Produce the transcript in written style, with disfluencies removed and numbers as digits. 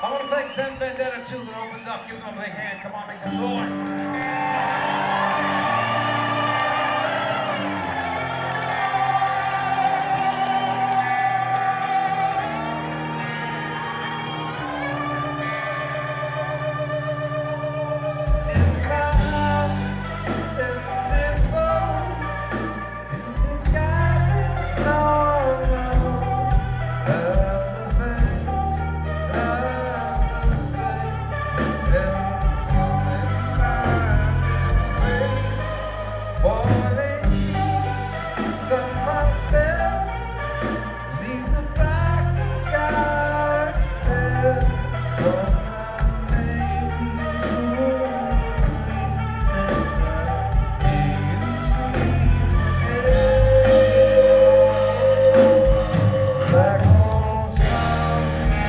I want to thank Zen Vendetta too that opened up. Give them a big hand. Come on, make some noise.